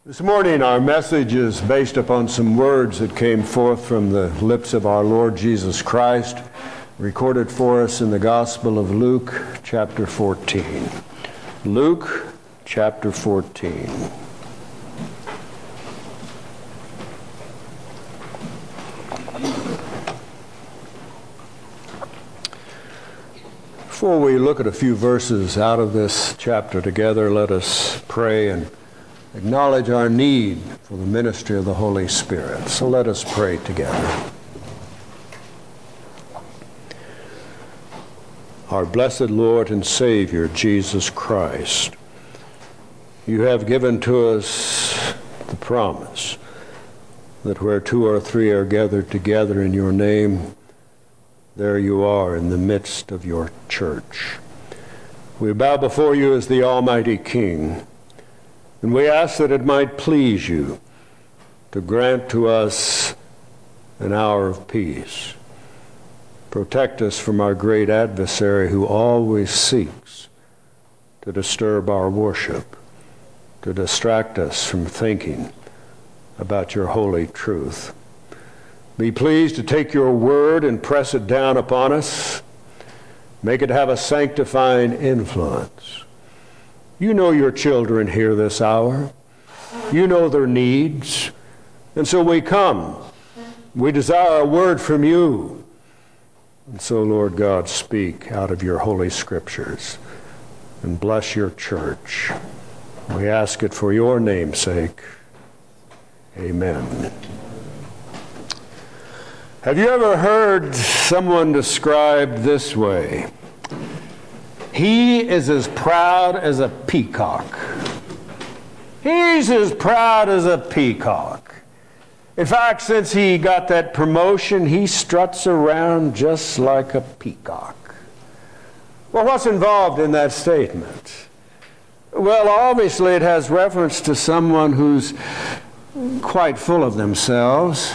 This morning our message is based upon some words that came forth from the lips of our Lord Jesus Christ, recorded for us in the Gospel of Luke, chapter 14. Luke, chapter 14. Before we look at a few verses out of this chapter together, let us pray and acknowledge our need for the ministry of the Holy Spirit. So let us pray together. Our blessed Lord and Savior, Jesus Christ, you have given to us the promise that where two or three are gathered together in your name, there you are in the midst of your church. We bow before you as the Almighty King, and we ask that it might please you to grant to us an hour of peace. Protect us from our great adversary who always seeks to disturb our worship, to distract us from thinking about your holy truth. Be pleased to take your word and press it down upon us. Make it have a sanctifying influence. You know your children here this hour. You know their needs. And so we come. We desire a word from you. And so, Lord God, speak out of your holy scriptures and bless your church. We ask it for your name's sake. Amen. Have you ever heard someone described this way? He is as proud as a peacock. He's as proud as a peacock. In fact, since he got that promotion, he struts around just like a peacock. Well, what's involved in that statement? Well, obviously it has reference to someone who's quite full of themselves,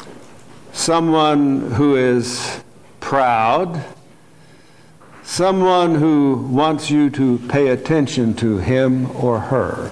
someone who is proud, someone who wants you to pay attention to him or her.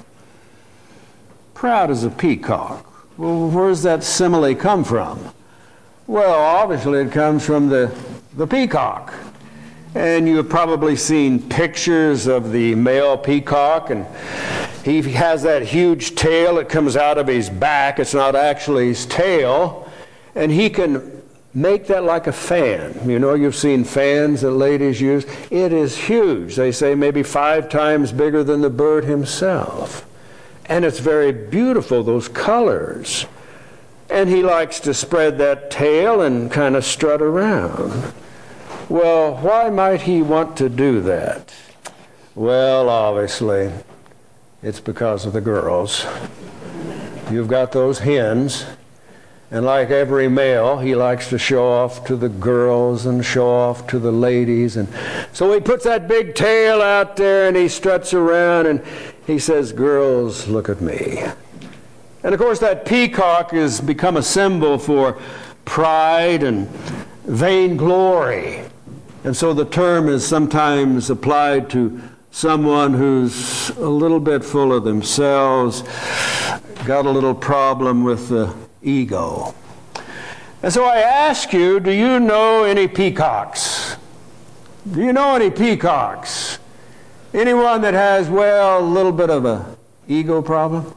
Proud as a peacock. Well, where does that simile come from? Well, obviously it comes from the peacock. And you have probably seen pictures of the male peacock, and he has that huge tail that comes out of his back. It's not actually his tail. And he can make that like a fan. You know, you've seen fans that ladies use. It is huge. They say maybe 5 times bigger than the bird himself. And it's very beautiful, those colors. And he likes to spread that tail and kind of strut around. Well, why might he want to do that? Well, obviously, it's because of the girls. You've got those hens. And like every male, he likes to show off to the girls and show off to the ladies. And so he puts that big tail out there and he struts around and he says, "Girls, look at me." And of course that peacock has become a symbol for pride and vainglory. And so the term is sometimes applied to someone who's a little bit full of themselves, got a little problem with the ego. And so I ask you, do you know any peacocks? Do you know any peacocks? Anyone that has, well, a little bit of an ego problem?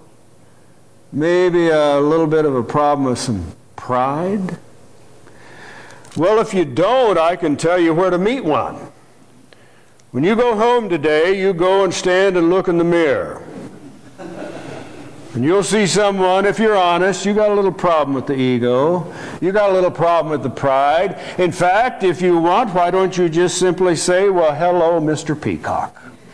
Maybe a little bit of a problem with some pride? Well, if you don't, I can tell you where to meet one. When you go home today, you go and stand and look in the mirror. And you'll see someone, if you're honest, you got a little problem with the ego. You got a little problem with the pride. In fact, if you want, why don't you just simply say, "Well, hello, Mr. Peacock."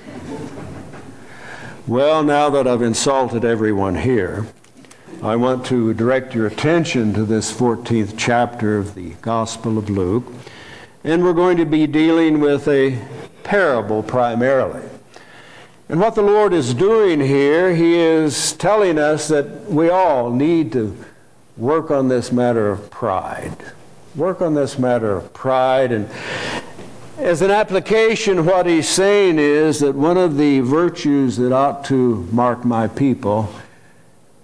Well, now that I've insulted everyone here, I want to direct your attention to this 14th chapter of the Gospel of Luke. And we're going to be dealing with a parable primarily. And what the Lord is doing here, he is telling us that we all need to work on this matter of pride. Work on this matter of pride. And as an application, what he's saying is that one of the virtues that ought to mark my people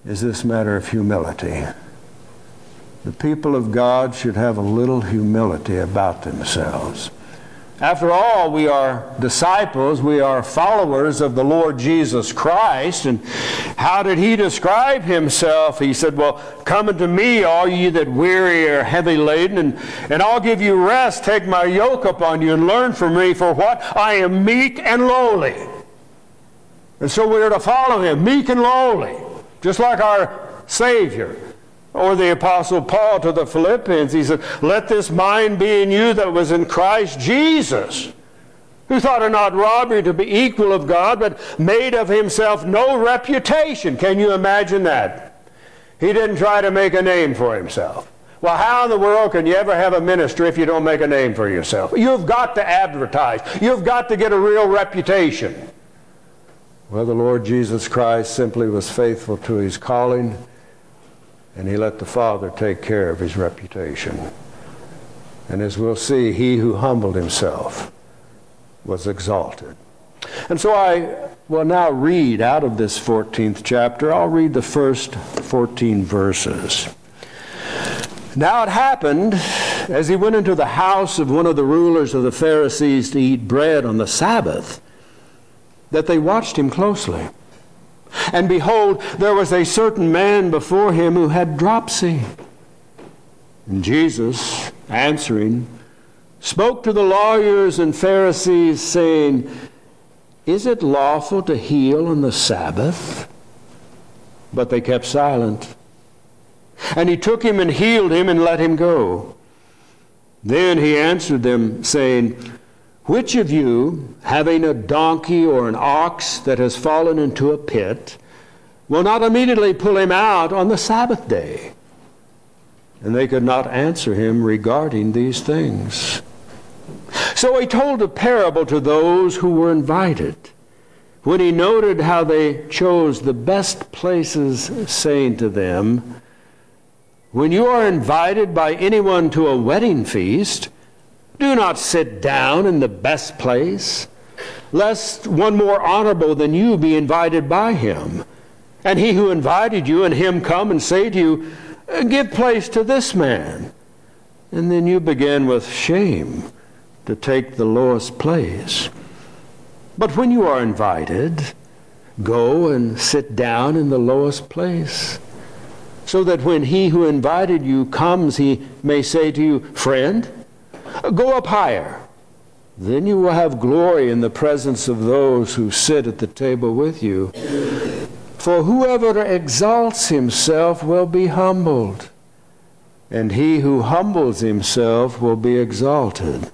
is this matter of humility. The people of God should have a little humility about themselves. After all, we are disciples, we are followers of the Lord Jesus Christ. And how did he describe himself? He said, well, come unto me, all ye that weary are heavy laden, and I'll give you rest. Take my yoke upon you and learn from me, for what? I am meek and lowly. And so we're to follow him, meek and lowly, just like our Savior. Or the Apostle Paul to the Philippians, he said, let this mind be in you that was in Christ Jesus, who thought it not robbery to be equal of God, but made of himself no reputation. Can you imagine that? He didn't try to make a name for himself. Well, how in the world can you ever have a ministry if you don't make a name for yourself? You've got to advertise. You've got to get a real reputation. Well, the Lord Jesus Christ simply was faithful to his calling, and he let the Father take care of his reputation. And as we'll see, he who humbled himself was exalted. And so I will now read out of this 14th chapter. I'll read the first 14 verses. Now it happened, as he went into the house of one of the rulers of the Pharisees to eat bread on the Sabbath, that they watched him closely. And behold, there was a certain man before him who had dropsy. And Jesus, answering, spoke to the lawyers and Pharisees, saying, is it lawful to heal on the Sabbath? But they kept silent. And he took him and healed him and let him go. Then he answered them, saying, which of you, having a donkey or an ox that has fallen into a pit, will not immediately pull him out on the Sabbath day? And they could not answer him regarding these things. So he told a parable to those who were invited, when he noted how they chose the best places, saying to them, when you are invited by anyone to a wedding feast, do not sit down in the best place, lest one more honorable than you be invited by him. And he who invited you and him come and say to you, give place to this man. And then you begin with shame to take the lowest place. But when you are invited, go and sit down in the lowest place, so that when he who invited you comes, he may say to you, friend, go up higher. Then you will have glory in the presence of those who sit at the table with you. For whoever exalts himself will be humbled, and he who humbles himself will be exalted.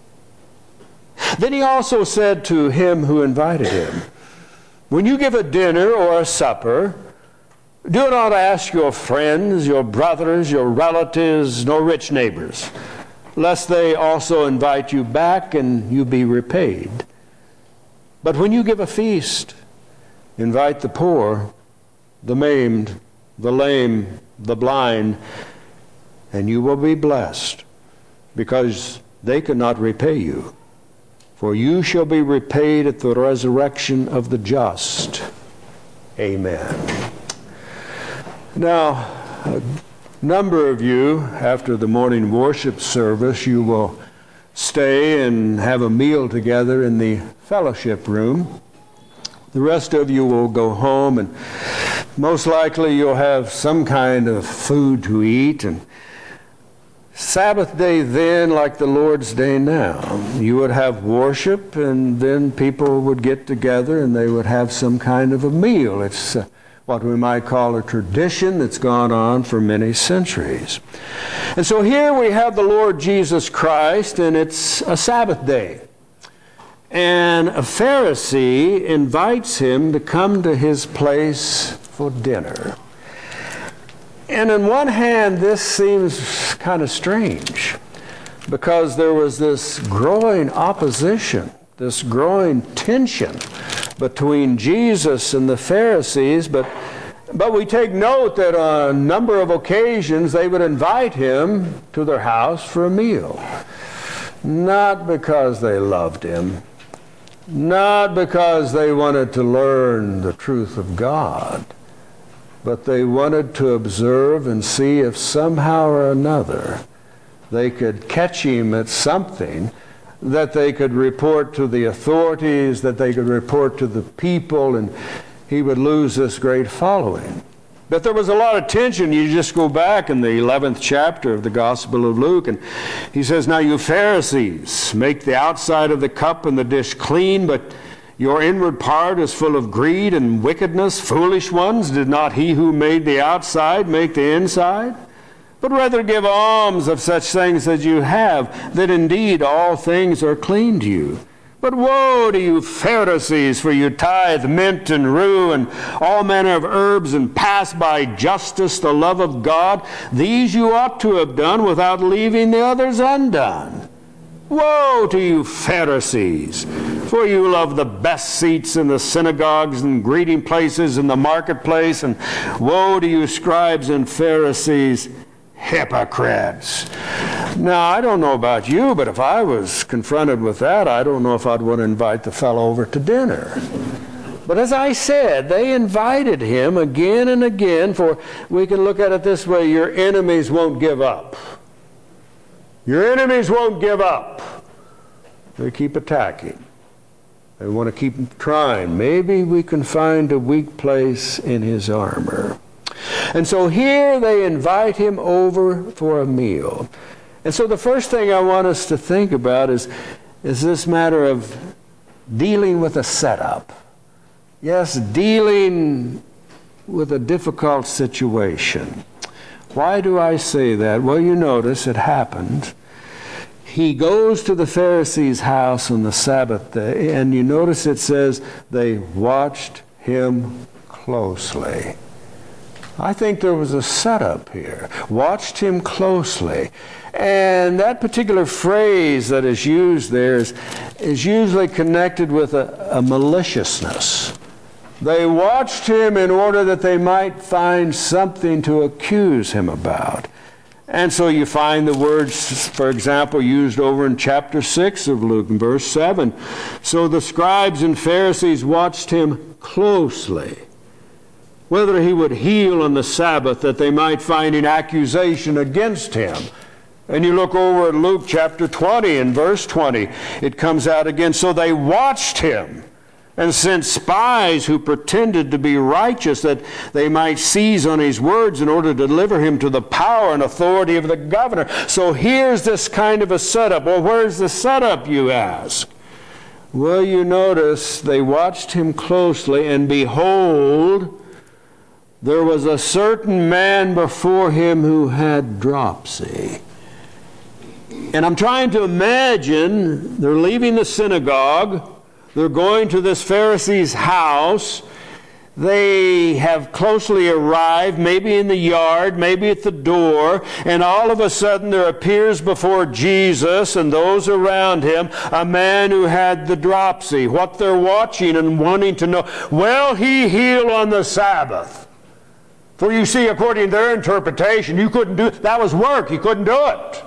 Then he also said to him who invited him, when you give a dinner or a supper, do not ask your friends, your brothers, your relatives, nor rich neighbors, lest they also invite you back and you be repaid. But when you give a feast, invite the poor, the maimed, the lame, the blind, and you will be blessed, because they cannot repay you. For you shall be repaid at the resurrection of the just. Amen. Now, a number of you, after the morning worship service, you will stay and have a meal together in the fellowship room. The rest of you will go home, and most likely you'll have some kind of food to eat. And Sabbath day then, like the Lord's day now, you would have worship, and then people would get together and they would have some kind of a meal. It's what we might call a tradition that's gone on for many centuries. And so here we have the Lord Jesus Christ, and it's a Sabbath day. And a Pharisee invites him to come to his place for dinner. And on one hand, this seems kind of strange, because there was this growing opposition, this growing tension between Jesus and the Pharisees, but we take note that on a number of occasions they would invite him to their house for a meal. Not because they loved him, not because they wanted to learn the truth of God, but they wanted to observe and see if somehow or another they could catch him at something that they could report to the authorities, that they could report to the people, and he would lose this great following. But there was a lot of tension. You just go back in the 11th chapter of the Gospel of Luke, and he says, "Now you Pharisees, make the outside of the cup and the dish clean, but your inward part is full of greed and wickedness. Foolish ones, did not he who made the outside make the inside? But rather give alms of such things as you have, that indeed all things are clean to you. But woe to you Pharisees, for you tithe mint and rue and all manner of herbs, and pass by justice the love of God. These you ought to have done without leaving the others undone. Woe to you Pharisees, for you love the best seats in the synagogues and greeting places in the marketplace. And woe to you scribes and Pharisees, hypocrites." Now, I don't know about you, but if I was confronted with that, I don't know if I'd want to invite the fellow over to dinner. But as I said, they invited him again and again, for we can look at it this way: your enemies won't give up. Your enemies won't give up. They keep attacking. They want to keep trying. Maybe we can find a weak place in his armor. And so here they invite him over for a meal. And so the first thing I want us to think about is this matter of dealing with a setup. Yes, dealing with a difficult situation. Why do I say that? Well, you notice it happened. He goes to the Pharisees' house on the Sabbath day, and you notice it says they watched him closely. I think there was a setup here. Watched him closely. And that particular phrase that is used there is usually connected with a maliciousness. They watched him in order that they might find something to accuse him about. And so you find the words, for example, used over in chapter 6 of Luke, in verse 7. So the scribes and Pharisees watched him closely, whether he would heal on the Sabbath, that they might find an accusation against him. And you look over at Luke chapter 20 and verse 20, it comes out again. So they watched him and sent spies who pretended to be righteous, that they might seize on his words in order to deliver him to the power and authority of the governor. So here's this kind of a setup. Well, where's the setup, you ask? Well, you notice they watched him closely, and behold, there was a certain man before him who had dropsy. And I'm trying to imagine, they're leaving the synagogue, they're going to this Pharisee's house, they have closely arrived, maybe in the yard, maybe at the door, and all of a sudden there appears before Jesus and those around him a man who had the dropsy. What they're watching and wanting to know, will he heal on the Sabbath? For you see, according to their interpretation, you couldn't do it. That was work. You couldn't do it.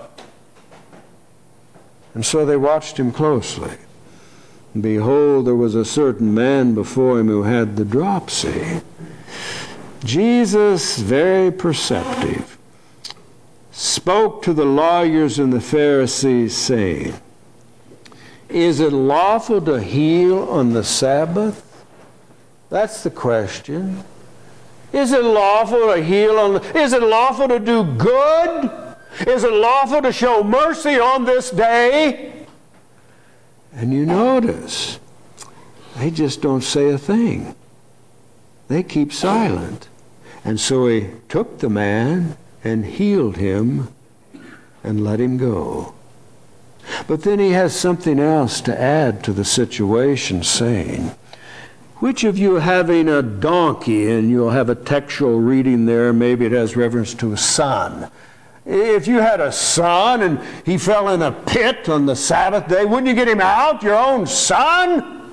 And so they watched him closely. And behold, there was a certain man before him who had the dropsy. Jesus, very perceptive, spoke to the lawyers and the Pharisees, saying, "Is it lawful to heal on the Sabbath?" That's the question. Is it lawful to heal is it lawful to do good? Is it lawful to show mercy on this day? And you notice, they just don't say a thing. They keep silent. And so he took the man and healed him and let him go. But then he has something else to add to the situation, saying, which of you having a donkey, and you'll have a textual reading there, maybe it has reference to a son. If you had a son and he fell in a pit on the Sabbath day, wouldn't you get him out, your own son?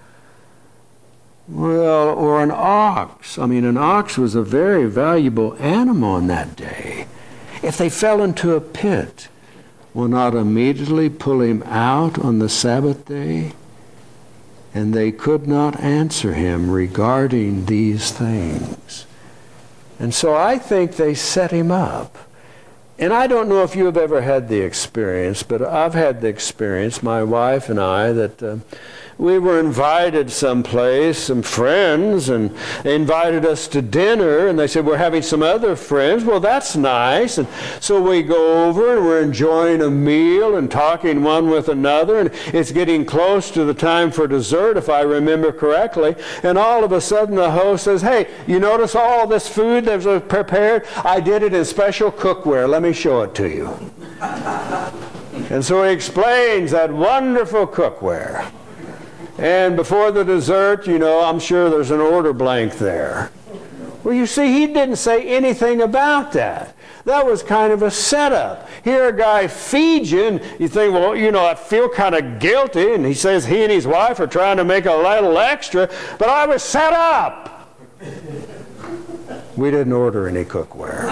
Well, or an ox. I mean, an ox was a very valuable animal in that day. If they fell into a pit, will not immediately pull him out on the Sabbath day? And they could not answer him regarding these things. And so I think they set him up. And I don't know if you have ever had the experience, but I've had the experience, my wife and I, that we were invited someplace, some friends, and they invited us to dinner, and they said, we're having some other friends. Well, that's nice. And so we go over, and we're enjoying a meal and talking one with another, and it's getting close to the time for dessert, if I remember correctly. And all of a sudden, the host says, hey, you notice all this food that was prepared? I did it in special cookware. Let me show it to you. And so he explains that wonderful cookware. And before the dessert, I'm sure there's an order blank there. Well, you see, he didn't say anything about that. That was kind of a setup. Here a guy feeds you, and you think, well, I feel kind of guilty. And he says he and his wife are trying to make a little extra, but I was set up. We didn't order any cookware.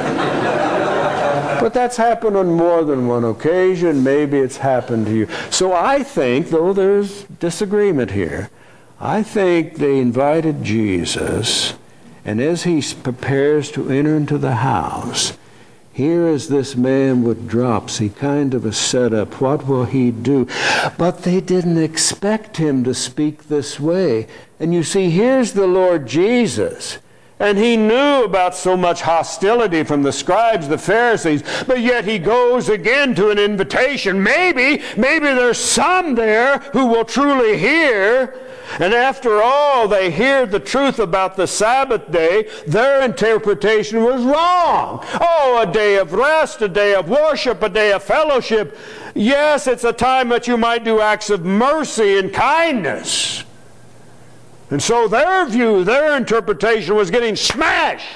But that's happened on more than one occasion. Maybe it's happened to you. So I think, though there's disagreement here, I think they invited Jesus, and as he prepares to enter into the house, here is this man with dropsy, kind of a setup. What will he do? But they didn't expect him to speak this way. And you see, here's the Lord Jesus. And he knew about so much hostility from the scribes, the Pharisees, but yet he goes again to an invitation. Maybe there's some there who will truly hear. And after all, they hear the truth about the Sabbath day. Their interpretation was wrong. Oh, a day of rest, a day of worship, a day of fellowship. Yes, it's a time that you might do acts of mercy and kindness. And so their view, their interpretation was getting smashed.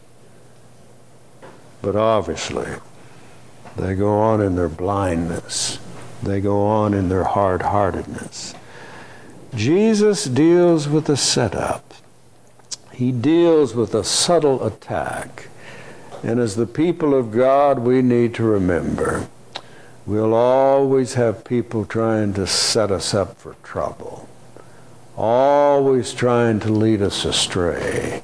But obviously, they go on in their blindness. They go on in their hard-heartedness. Jesus deals with a setup. He deals with a subtle attack. And as the people of God, we need to remember, we'll always have people trying to set us up for trouble. Always trying to lead us astray.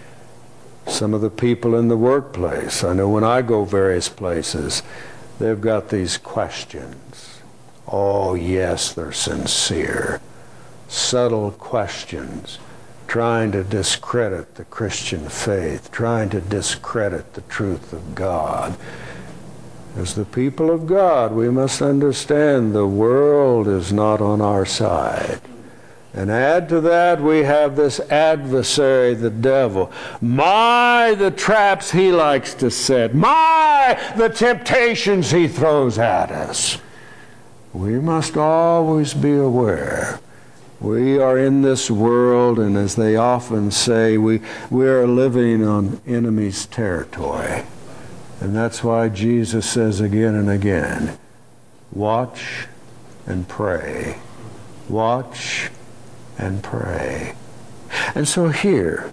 Some of the people in the workplace, I know when I go various places, they've got these questions. Oh, yes, they're sincere. Subtle questions, trying to discredit the Christian faith, trying to discredit the truth of God. As the people of God, we must understand the world is not on our side. And add to that, we have this adversary, the devil. My, the traps he likes to set. My, the temptations he throws at us. We must always be aware. We are in this world, and as they often say, we are living on enemy's territory. And that's why Jesus says again and again, watch and pray. Watch and pray. And so here,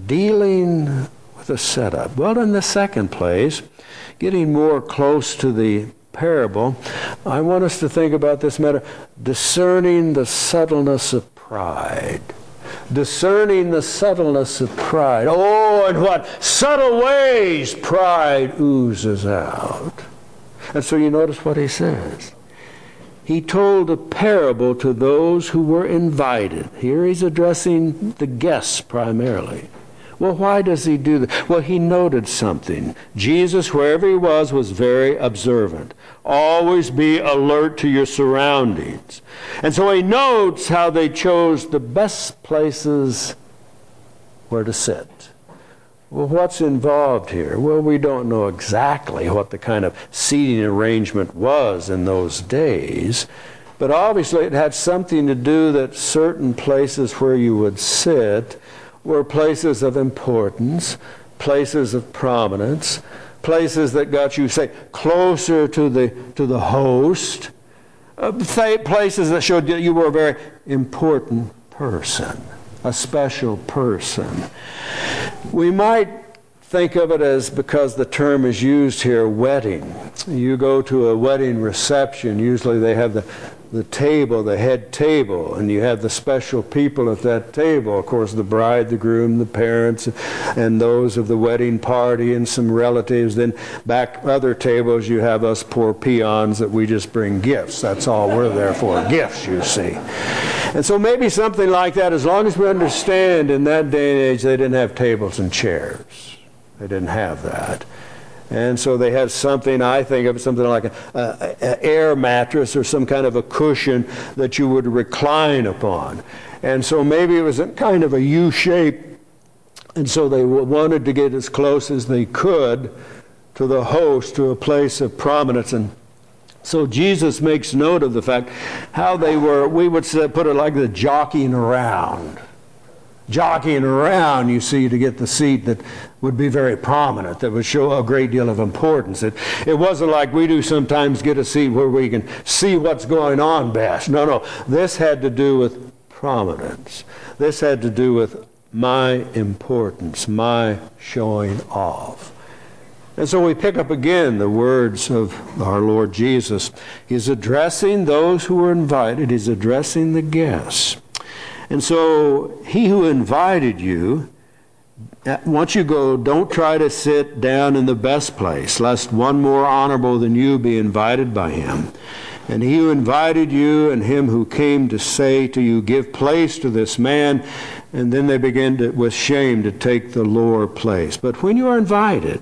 dealing with a setup. Well, in the second place, getting more close to the parable, I want us to think about this matter, discerning the subtleness of pride. Discerning the subtleness of pride. Oh, and what subtle ways pride oozes out. And so you notice what he says. He told a parable to those who were invited. Here he's addressing the guests primarily. Well, why does he do that? Well, he noted something. Jesus, wherever he was very observant. Always be alert to your surroundings. And so he notes how they chose the best places where to sit. Well, what's involved here? Well, we don't know exactly what the kind of seating arrangement was in those days, but obviously it had something to do that certain places where you would sit were places of importance, places of prominence, places that got you, say, closer to the host, places that showed that you were a very important person, a special person. We might think of it as, because the term is used here, wedding. You go to a wedding reception, usually they have the table, the head table, and you have the special people at that table. Of course, the bride, the groom, the parents, and those of the wedding party, and some relatives. Then back other tables, you have us poor peons that we just bring gifts. That's all we're there for, gifts, you see. And so maybe something like that, as long as we understand in that day and age, they didn't have tables and chairs. They didn't have that. And so they had something, I think of something like an air mattress or some kind of a cushion that you would recline upon. And so maybe it was a kind of a U shape. And so they wanted to get as close as they could to the host, to a place of prominence. And so Jesus makes note of the fact how they were, we would say, put it like the jockeying around. Jockeying around, you see, to get the seat that would be very prominent, that would show a great deal of importance. It wasn't like we do sometimes get a seat where we can see what's going on best. No. This had to do with prominence. This had to do with my importance, my showing off. And so we pick up again the words of our Lord Jesus. He's addressing those who were invited. He's addressing the guests. And so he who invited you, once you go, don't try to sit down in the best place, lest one more honorable than you be invited by him. And he who invited you and him who came to say to you, give place to this man, and then they begin to, with shame, to take the lower place. But when you are invited,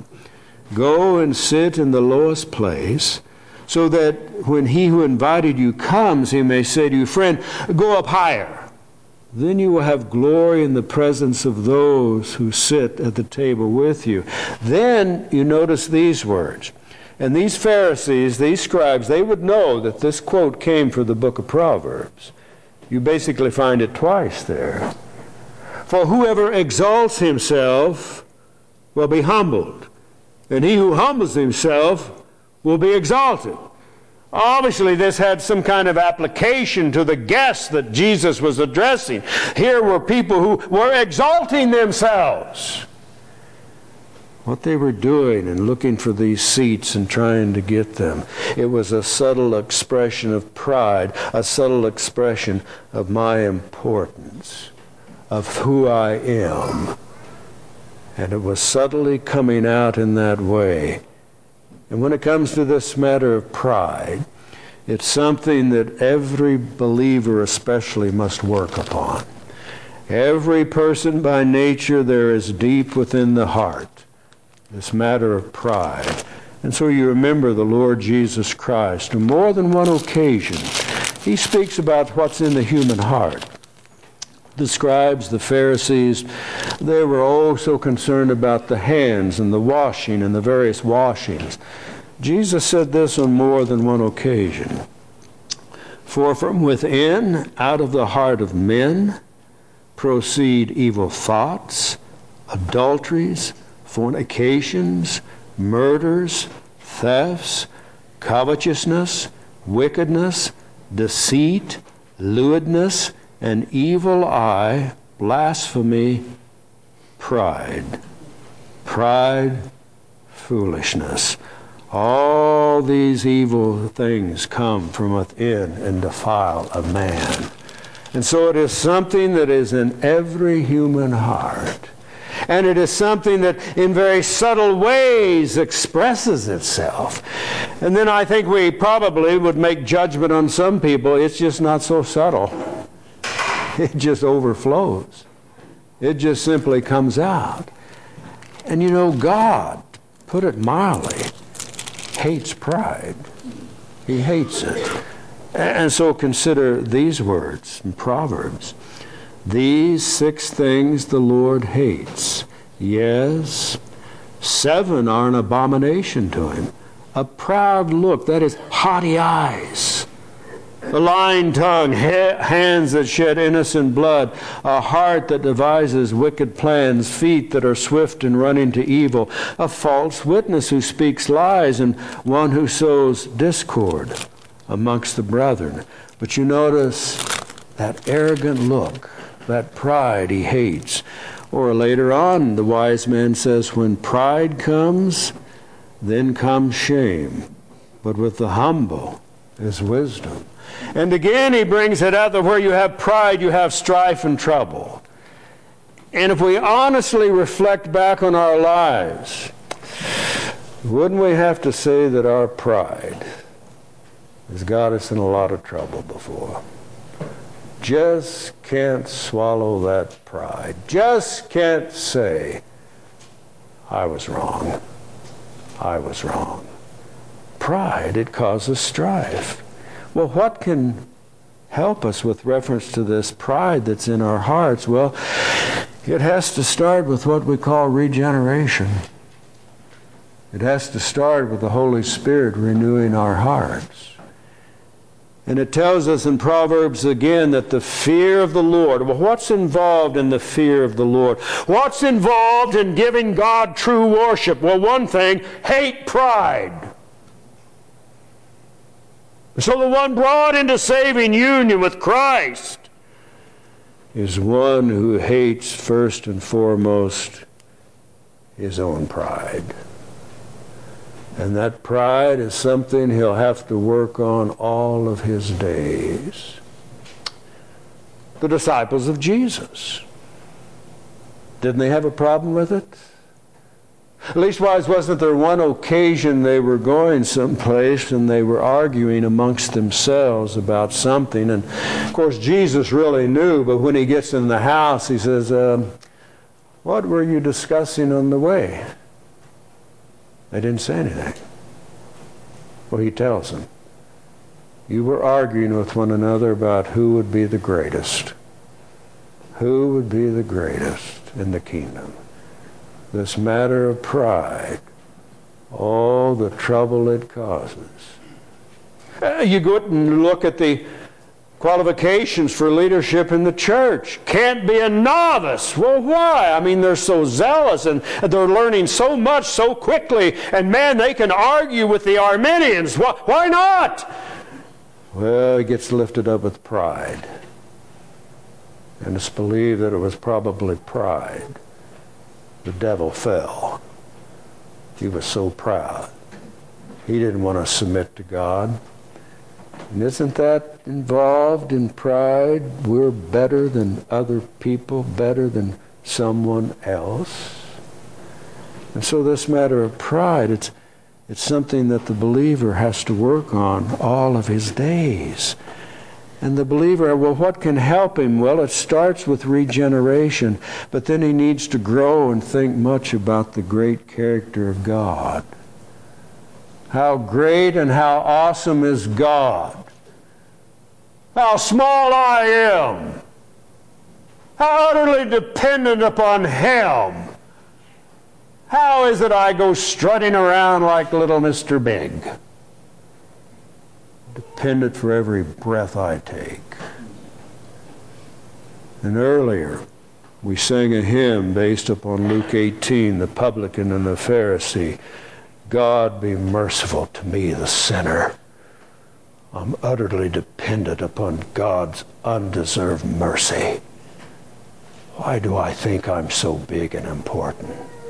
go and sit in the lowest place, so that when he who invited you comes, he may say to you, friend, go up higher. Then you will have glory in the presence of those who sit at the table with you. Then you notice these words. And these Pharisees, these scribes, they would know that this quote came from the book of Proverbs. You basically find it twice there. For whoever exalts himself will be humbled, and he who humbles himself will be exalted. Obviously, this had some kind of application to the guests that Jesus was addressing. Here were people who were exalting themselves. What they were doing and looking for these seats and trying to get them, it was a subtle expression of pride, a subtle expression of my importance, of who I am. And it was subtly coming out in that way. And when it comes to this matter of pride, it's something that every believer especially must work upon. Every person by nature, there is deep within the heart this matter of pride. And so you remember the Lord Jesus Christ. On more than one occasion, he speaks about what's in the human heart. The scribes, the Pharisees, they were oh so concerned about the hands and the washing and the various washings. Jesus said this on more than one occasion. For from within, out of the heart of men, proceed evil thoughts, adulteries, fornications, murders, thefts, covetousness, wickedness, deceit, lewdness, an evil eye, blasphemy, pride, foolishness. All these evil things come from within and defile a man. And so it is something that is in every human heart. And it is something that in very subtle ways expresses itself. And then I think we probably would make judgment on some people. It's just not so subtle. It just overflows. It just simply comes out. And you know, God, put it mildly, hates pride. He hates it. And so consider these words in Proverbs. These 6 things the Lord hates. Yes, 7 are an abomination to him. A proud look, that is, haughty eyes. A lying tongue, hands that shed innocent blood, a heart that devises wicked plans, feet that are swift in running to evil, a false witness who speaks lies, and one who sows discord amongst the brethren. But you notice that arrogant look, that pride he hates. Or later on, the wise man says, when pride comes, then comes shame. But with the humble is wisdom. And again, he brings it out that where you have pride, you have strife and trouble. And if we honestly reflect back on our lives, wouldn't we have to say that our pride has got us in a lot of trouble before? Just can't swallow that pride. Just can't say, I was wrong. I was wrong. Pride, it causes strife. Well, what can help us with reference to this pride that's in our hearts? Well, it has to start with what we call regeneration. It has to start with the Holy Spirit renewing our hearts. And it tells us in Proverbs again that the fear of the Lord, well, what's involved in the fear of the Lord? What's involved in giving God true worship? Well, one thing, hate pride. So the one brought into saving union with Christ is one who hates first and foremost his own pride. And that pride is something he'll have to work on all of his days. The disciples of Jesus, didn't they have a problem with it? Leastwise, wasn't there one occasion they were going someplace and they were arguing amongst themselves about something? And of course, Jesus really knew, but when he gets in the house, he says, what were you discussing on the way? They didn't say anything. Well, he tells them, you were arguing with one another about who would be the greatest. Who would be the greatest in the kingdom? This matter of pride, all the trouble it causes. You go and look at the qualifications for leadership in the church. Can't be a novice. Well, why? I mean, they're so zealous and they're learning so much so quickly. And man, they can argue with the Arminians. Why not? Well, it gets lifted up with pride. And it's believed that it was probably pride. The devil fell. He was so proud. He didn't want to submit to God. And isn't that involved in pride? We're better than other people, better than someone else. And so this matter of pride, it's something that the believer has to work on all of his days. And the believer, well, what can help him? Well, it starts with regeneration, but then he needs to grow and think much about the great character of God. How great and how awesome is God. How small I am. How utterly dependent upon Him. How is it I go strutting around like little Mr. Big? Dependent for every breath I take. And earlier, we sang a hymn based upon Luke 18, the publican and the Pharisee. God be merciful to me, the sinner. I'm utterly dependent upon God's undeserved mercy. Why do I think I'm so big and important?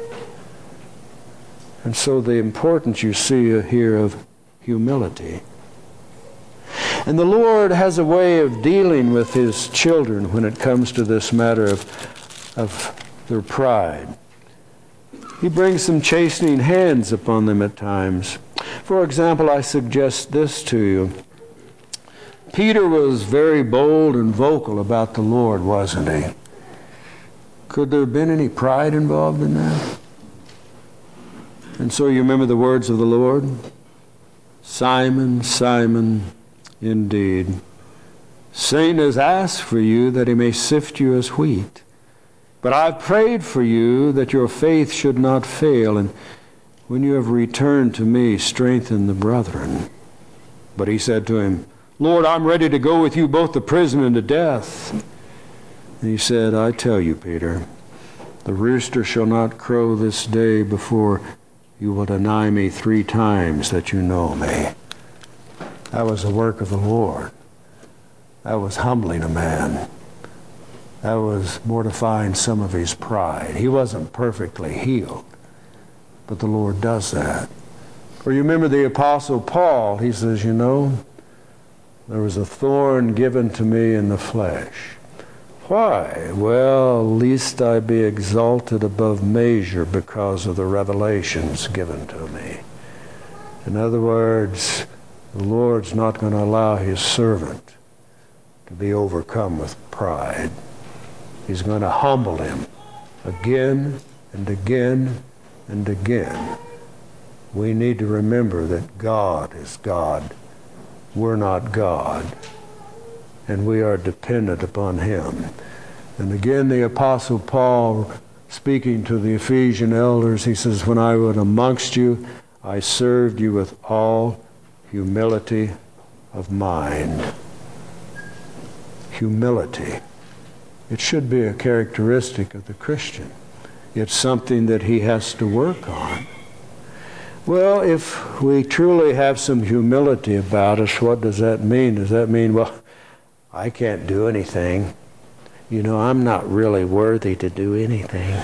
And so the importance you see here of humility. And the Lord has a way of dealing with His children when it comes to this matter of their pride. He brings some chastening hands upon them at times. For example, I suggest this to you. Peter was very bold and vocal about the Lord, wasn't he? Could there have been any pride involved in that? And so you remember the words of the Lord? Simon, Simon, indeed, Satan has asked for you that he may sift you as wheat. But I've prayed for you that your faith should not fail, and when you have returned to me, strengthen the brethren. But he said to him, Lord, I'm ready to go with you both to prison and to death. And he said, I tell you, Peter, the rooster shall not crow this day before you will deny me 3 times that you know me. That was the work of the Lord. That was humbling a man. That was mortifying some of his pride. He wasn't perfectly healed, but the Lord does that. Or you remember the Apostle Paul, he says, you know, There was a thorn given to me in the flesh. Why? Well, lest I be exalted above measure because of the revelations given to me. In other words, the Lord's not going to allow his servant to be overcome with pride. He's going to humble him again and again and again. We need to remember that God is God. We're not God. And we are dependent upon him. And again, the Apostle Paul, speaking to the Ephesian elders, he says, when I was amongst you, I served you with all humility of mind. Humility. It should be a characteristic of the Christian. It's something that he has to work on. Well, if we truly have some humility about us, what does that mean? Does that mean, well, I can't do anything. You know, I'm not really worthy to do anything.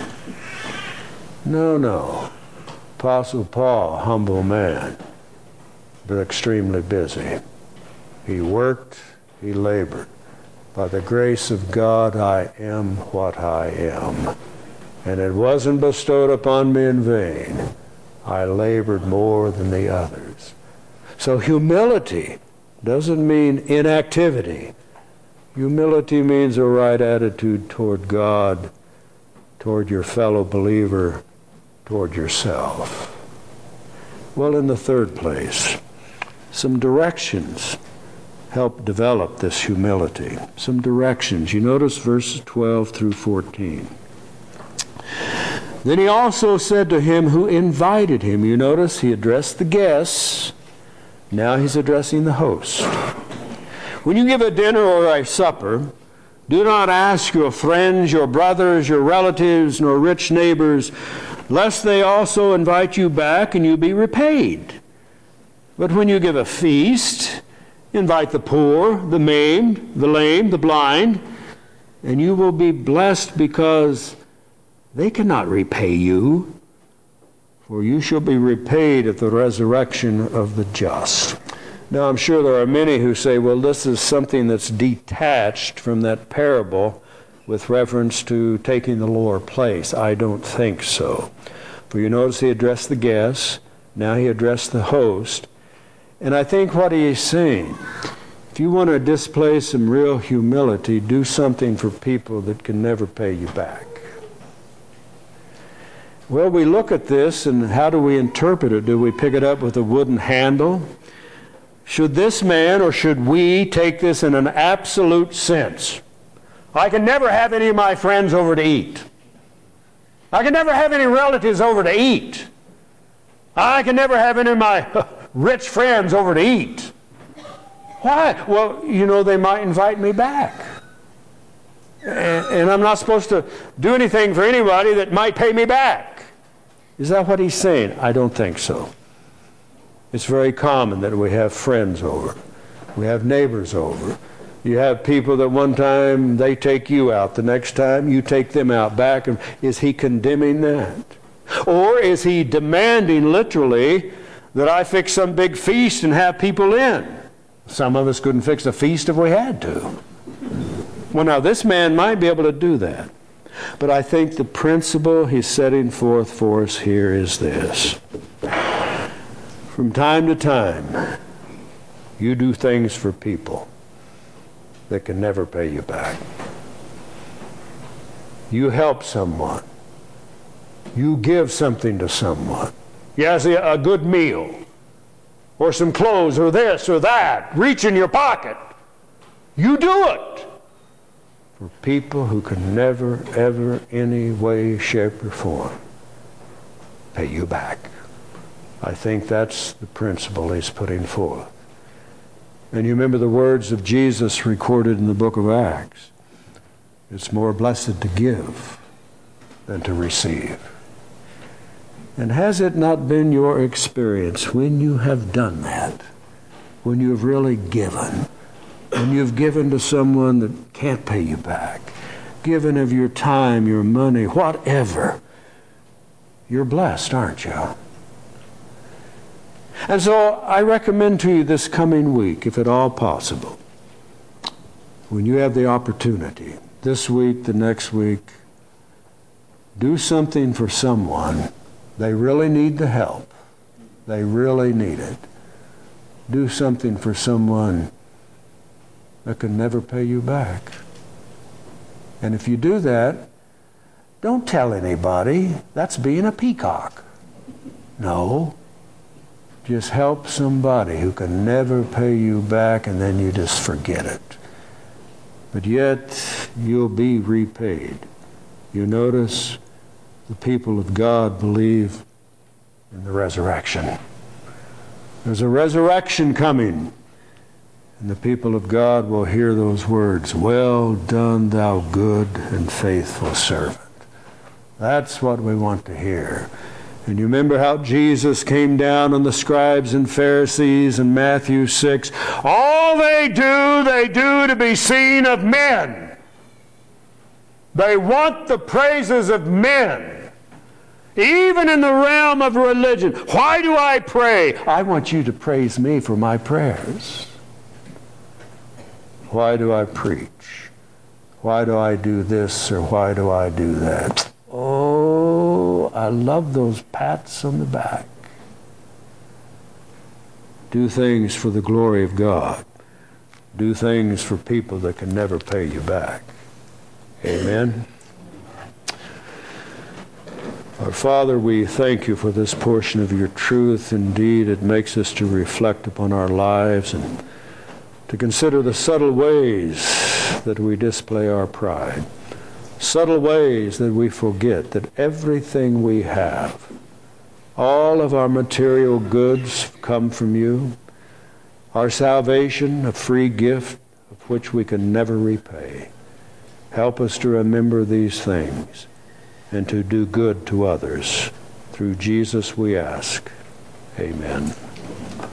No. Apostle Paul, humble man, but extremely busy. He worked, he labored. By the grace of God, I am what I am. And it wasn't bestowed upon me in vain. I labored more than the others. So humility doesn't mean inactivity. Humility means a right attitude toward God, toward your fellow believer, toward yourself. Well, in the third place, some directions help develop this humility. Some directions. You notice verses 12 through 14. Then he also said to him who invited him, you notice he addressed the guests, now he's addressing the host. When you give a dinner or a supper, do not ask your friends, your brothers, your relatives, nor rich neighbors, lest they also invite you back and you be repaid. But when you give a feast, invite the poor, the maimed, the lame, the blind, and you will be blessed because they cannot repay you, for you shall be repaid at the resurrection of the just. Now, I'm sure there are many who say, well, this is something that's detached from that parable with reference to taking the lower place. I don't think so. For you notice he addressed the guests, now he addressed the host. And I think what he is saying, if you want to display some real humility, do something for people that can never pay you back. Well, we look at this, and how do we interpret it? Do we pick it up with a wooden handle? Should this man or should we take this in an absolute sense? I can never have any of my friends over to eat. I can never have any relatives over to eat. I can never have any of my rich friends over to eat. Why? Well, you know, they might invite me back. And I'm not supposed to do anything for anybody that might pay me back. Is that what he's saying? I don't think so. It's very common that we have friends over. We have neighbors over. You have people that one time they take you out, the next time you take them out back. And is he condemning that? Or is he demanding literally that I fix some big feast and have people in? Some of us couldn't fix a feast if we had to. Well, now this man might be able to do that. But I think the principle he's setting forth for us here is this. From time to time, you do things for people that can never pay you back. You help someone. You give something to someone. Yes, a good meal, or some clothes, or this or that. Reach in your pocket. You do it for people who can never, ever, any way, shape, or form pay you back. I think that's the principle he's putting forth. And you remember the words of Jesus recorded in the book of Acts. It's more blessed to give than to receive. And has it not been your experience when you have done that, when you've really given, when you've given to someone that can't pay you back, given of your time, your money, whatever, you're blessed, aren't you? And so I recommend to you this coming week, if at all possible, when you have the opportunity, this week, the next week, do something for someone. They really need the help. They really need it. Do something for someone that can never pay you back. And if you do that, don't tell anybody. That's being a peacock. No. Just help somebody who can never pay you back, and then you just forget it. But yet, you'll be repaid. You notice the people of God believe in the resurrection. There's a resurrection coming. And the people of God will hear those words, "Well done, thou good and faithful servant." That's what we want to hear. And you remember how Jesus came down on the scribes and Pharisees in Matthew 6. All they do to be seen of men. They want the praises of men. Even in the realm of religion. Why do I pray? I want you to praise me for my prayers. Why do I preach? Why do I do this or why do I do that? Oh, I love those pats on the back. Do things for the glory of God. Do things for people that can never pay you back. Amen. Our Father, we thank you for this portion of your truth. Indeed, it makes us to reflect upon our lives and to consider the subtle ways that we display our pride. Subtle ways that we forget that everything we have, all of our material goods come from you. Our salvation, a free gift of which we can never repay. Help us to remember these things and to do good to others. Through Jesus we ask. Amen.